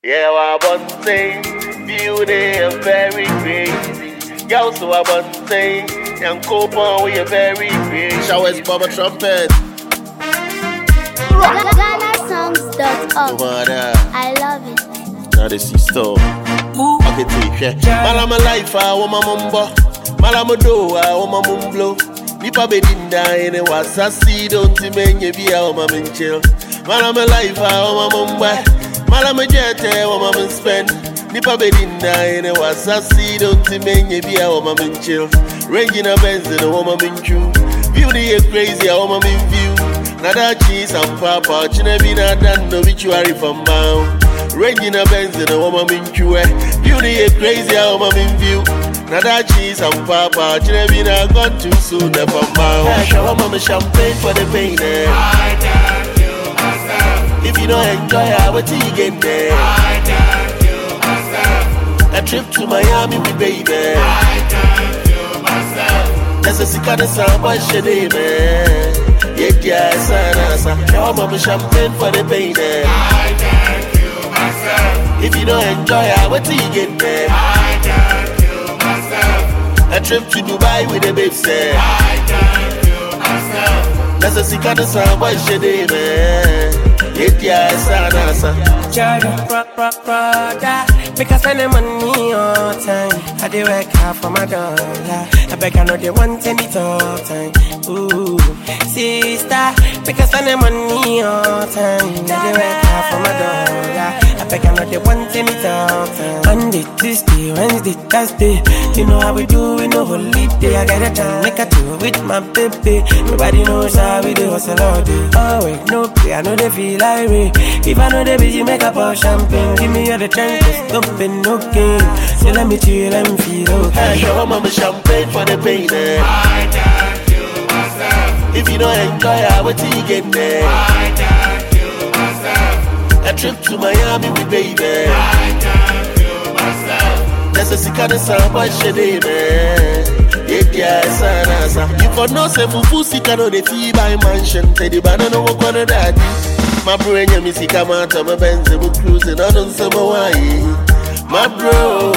Yeah, I want to say, beauty is very crazy. Girl, so I want to say, young couple, we are very crazy. Showers, Baba Trumpet. GhanaSongs.org. I love it. Now this is so. Okay, take it. Malama life, I want my mumbo. Malama do, I want my mumblo. Nipa bedinda ene wasasi don't menye bia o mama chill. Malama life, I want my mumbo. Malama jete, I want my spend. Nipa bedinda ene wasasi don't menye bia o mama chill. Range in a Benz and a woman in chew. Beauty is crazy, a woman in view. Nada cheese and papa, chinabina dan obituary from mount. Range in a Benz and a woman in chew. Beauty is crazy, a woman in view. Nada cheese and papa, chinabina gone too soon, never mind. Show mama champagne for the pain. I can't kill myself. If you don't enjoy it, what you get there? I can't kill myself. A trip to Miami with baby. I can't kill myself. That's a sick of the sound, but she did, man. Yeah, son. Show mama champagne for the pain. I can't kill myself. If you don't enjoy it, what you get there? I can't kill myself. A trip to Dubai with the babes. I can't kill myself. That's a sick of the sound, but she did, man. Yeah, son. Brother, make us spend the money all time. I do work hard for my dollar. I beg I know they want any talk time. Ooh, sister, make us spend the money all time. I do work hard for my dollar. I beg I know they want any talk time. Monday, Tuesday, Wednesday, Thursday. You know how we do, we no holiday. I got a time, make a tour with my baby. Nobody knows how we do hustle all day. Oh wait, no play, I know they feel like me. If I know they busy, make a pour champagne. Give me all the chance, don't be no game. So let me chill and feel okay. Show mama champagne for the pain. I can't kill myself. If you don't enjoy it, what you get there? I can't kill myself. A trip to Miami with baby. I can't kill myself. That's a sick of the sound, but she did, man. Yeah, son. You for no say fufu sick on the fee by mansion. Say the banana walk on the daddy. My brain, you miss come out of my Benz, I'm cruising on some Hawaii. My bro,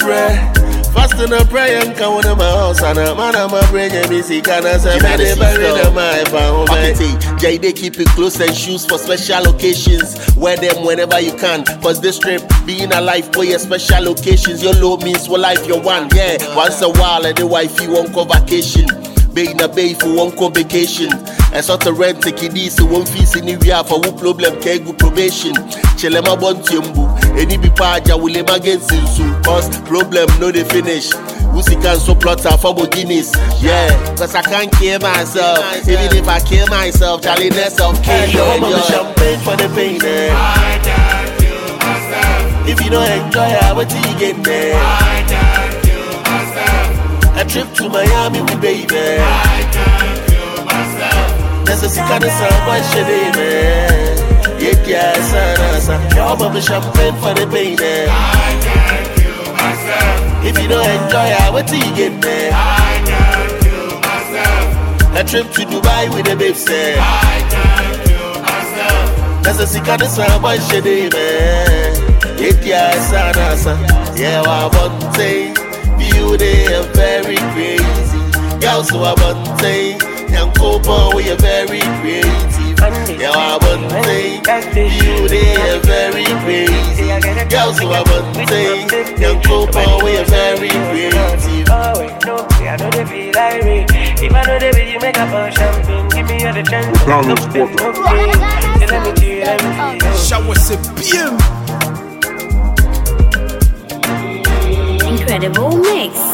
fast in a prayer and come on my house, and I'm on my brain, you miss it, and I say, they buried my phone. Jay, they keep it close and shoes for special occasions. Wear them whenever you can, cause this trip, being alive for your special occasions. Your low means for life, you're one, yeah. Once a while, and the wife, you won't go vacation. Bay in a bay for one co vacation. I saw the rent take it easy, one fees in the real for one problem, can go probation. Chelema bontiumbu, any be paja will ever get soon. Cause problem no they finish. Who's can so plot for Guinness? Yeah, cause I can't kill myself. Even if I kill myself, Charlie, that's okay. Show me champagne for the pain. I can't kill myself. If you don't enjoy it, what you get there? I can't kill myself. A trip to Miami with baby. I can't kill myself. That's a sick of the sound, but she did, man. Yeah, son. Show mama champagne for the pain. I can't kill myself. If you don't enjoy it, what do you get there? I can't kill myself. A trip to Dubai with the babes. I can't kill myself. That's a sick of the sound, but she did, man. Yeah, son. Yeah, I want to say, beauty is very crazy. Girl, so I want to say, young couple, we are very creative. Yeah, I want to say, beauty is very crazy. Girl, so I want to say, young couple, we are very creative. Oh wait, no play, I know they feel like me. If I know they busy, make a pour champagne. Give me all the chance, don't be no game. So let me chill and feel okay. Showers a BM. Incredible mix.